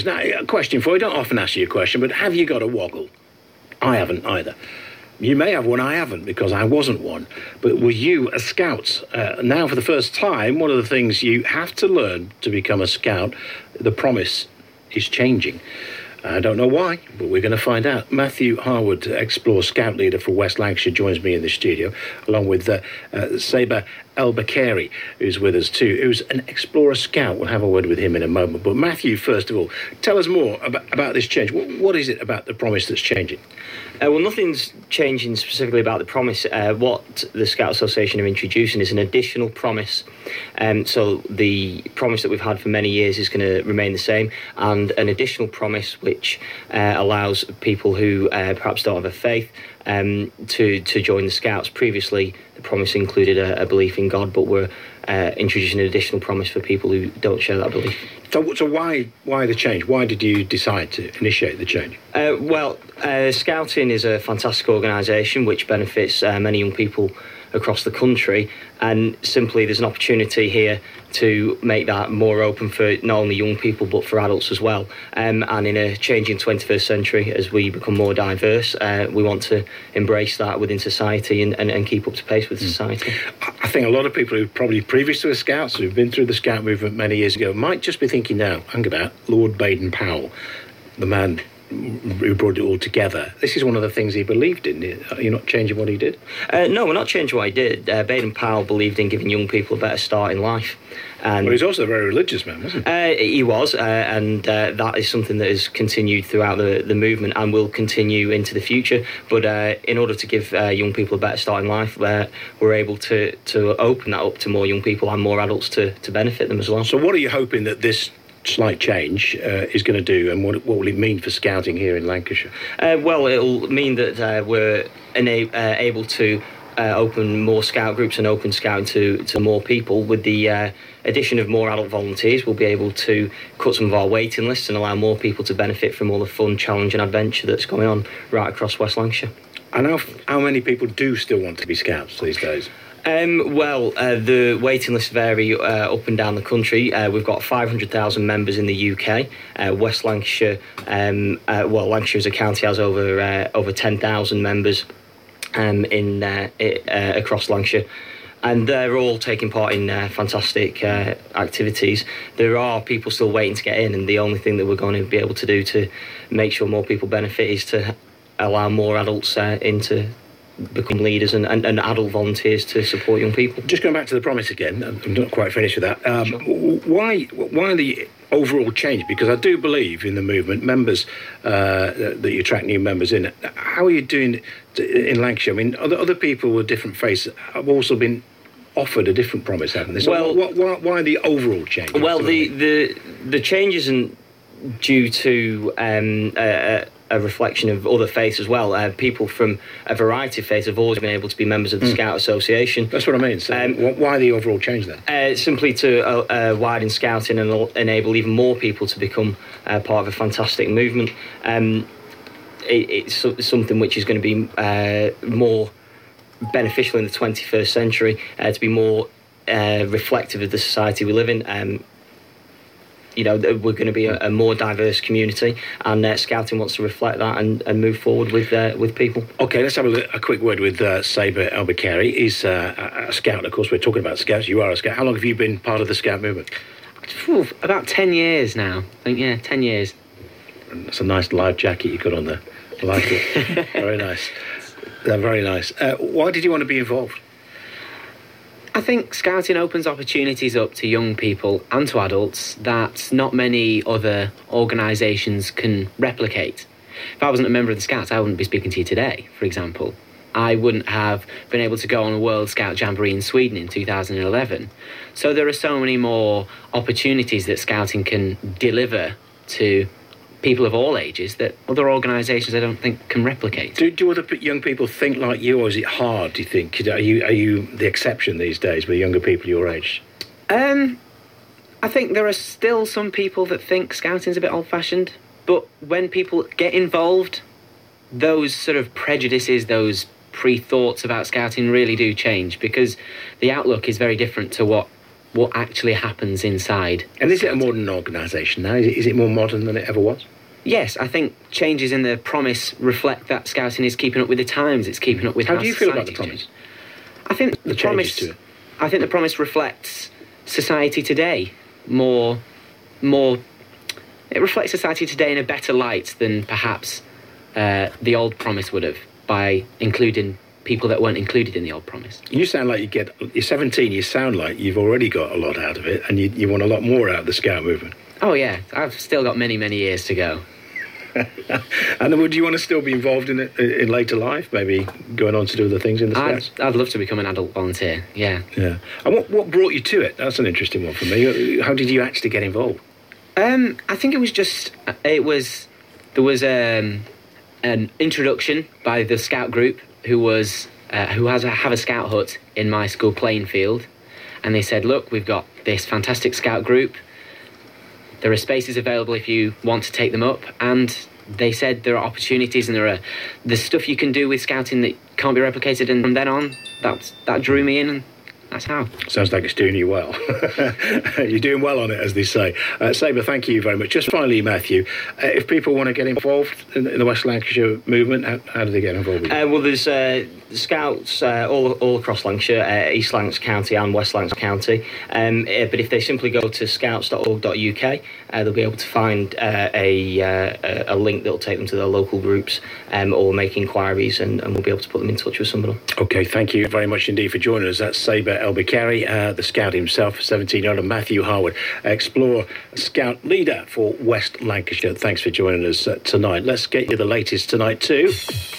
Now, a question for you. I don't often ask you a question, but have you got a woggle? I haven't either. You may have one, I haven't, because I wasn't one. But were you a scout? Now, for the first time, one of the things you have to learn to become a scout, the promise is changing. I don't know why, but we're going to find out. Matthew Harwood, Explore Scout Leader for West Lancashire, joins me in the studio, along with Saber El-Bakeri, who's with us too, who's an Explorer Scout. We'll have a word with him in a moment. But Matthew, first of all, tell us more about this change. What is it about the promise that's changing? Well, nothing's changing specifically about the promise. What the Scout Association are introducing is an additional promise. So the promise that we've had for many years is going to remain the same, and an additional promise which allows people who perhaps don't have a faith to join the Scouts. Previously, the promise included a belief in God, but we're introducing an additional promise for people who don't share that belief. So why the change? Why did you decide to initiate the change? Scouting is a fantastic organisation which benefits many young people across the country, and simply there's an opportunity here to make that more open for not only young people but for adults as well. And in a changing 21st century, as we become more diverse, we want to embrace that within society and keep up to pace with society. I think a lot of people who probably previous to the Scouts, who've been through the Scout movement many years ago, might just be thinking now, hang about Lord Baden-Powell, the man who brought it all together. This is one of the things he believed in. Are you not changing what he did? No, we're not changing what he did. Baden-Powell believed in giving young people a better start in life. And he was also a very religious man, wasn't he? He was, and that is something that has continued throughout the movement and will continue into the future. But in order to give young people a better start in life, we're able to open that up to more young people and more adults to benefit them as well. So what are you hoping that this slight change is going to do, and what will it mean for scouting here in Lancashire? Well, it'll mean that we're able to open more scout groups and open scouting to more people. With the addition of more adult volunteers, we'll be able to cut some of our waiting lists and allow more people to benefit from all the fun, challenge and adventure that's going on right across West Lancashire. And how many people do still want to be scouts these days? The waiting lists vary up and down the country. We've got 500,000 members in the UK. West Lancashire, Lancashire as a county has over 10,000 members across Lancashire. And they're all taking part in fantastic activities. There are people still waiting to get in, and the only thing that we're going to be able to do to make sure more people benefit is to allow more adults into become leaders and adult volunteers to support young people. Just going back to the promise again, I'm not quite finished with that. Sure. Why the overall change? Because I do believe in the movement, members that you attract new members in. How are you doing in Lancashire? I mean, other people with different faiths have also been offered a different promise, haven't they? So why the overall change? Well, the change isn't due to a reflection of other faiths as well. People from a variety of faiths have always been able to be members of the Scout Association. That's what I mean. So why the overall change then? Simply to widen scouting and enable even more people to become part of a fantastic movement. It's something which is going to be more beneficial in the 21st century, to be more reflective of the society we live in. We're going to be a more diverse community, and scouting wants to reflect that and move forward with people. Okay, let's have a quick word with Saber El-Bakeri. He's a scout, of course. We're talking about scouts. You are a scout. How long have you been part of the scout movement? About 10 years now. I think, 10 years. That's a nice live jacket you got on there. I like it. Very nice. Very nice. Why did you want to be involved? I think scouting opens opportunities up to young people and to adults that not many other organisations can replicate. If I wasn't a member of the Scouts, I wouldn't be speaking to you today, for example. I wouldn't have been able to go on a World Scout Jamboree in Sweden in 2011. So there are so many more opportunities that scouting can deliver to people of all ages that other organisations I don't think can replicate. Do other young people think like you, or is it hard, do you think? Are you the exception these days with younger people your age? I think there are still some people that think scouting's a bit old-fashioned, but when people get involved, those sort of prejudices, those pre-thoughts about scouting really do change, because the outlook is very different to what what actually happens inside. And is it a modern organisation now? Is it more modern than it ever was? Yes, I think changes in the promise reflect that Scouting is keeping up with the times. It's keeping up with How do you feel about the society's promise? changed. I think the promise. changes to it? I think the promise reflects society today more. It reflects society today in a better light than perhaps the old promise would have, by including people that weren't included in the old promise. You sound like you're 17, you sound like you've already got a lot out of it and you want a lot more out of the Scout movement. Oh yeah, I've still got many, many years to go. And would you want to still be involved in it in later life, maybe going on to do other things in the Scouts? I'd love to become an adult volunteer, yeah. Yeah. And what brought you to it? That's an interesting one for me. How did you actually get involved? I think there was an introduction by the Scout group who have a Scout hut in my school playing field, and they said, look, we've got this fantastic Scout group. There are spaces available if you want to take them up, and they said there are opportunities and there's stuff you can do with Scouting that can't be replicated, and from then on, that drew me in, and that's how. Sounds like it's doing you well. You're doing well on it, as they say. Sabre, thank you very much. Just finally, Matthew, if people want to get involved in the West Lancashire movement, how do they get involved with you? Well, there's Scouts all across Lancashire, East Lancs County and West Lancs County. But if they simply go to scouts.org.uk, they'll be able to find a link that'll take them to their local groups, or make inquiries, and we'll be able to put them in touch with somebody. OK, thank you very much indeed for joining us. That's Sabre El-Bakary, the Scout himself, 17-year-old, and Matthew Harwood, Explorer Scout leader for West Lancashire. Thanks for joining us tonight. Let's get you the latest tonight too.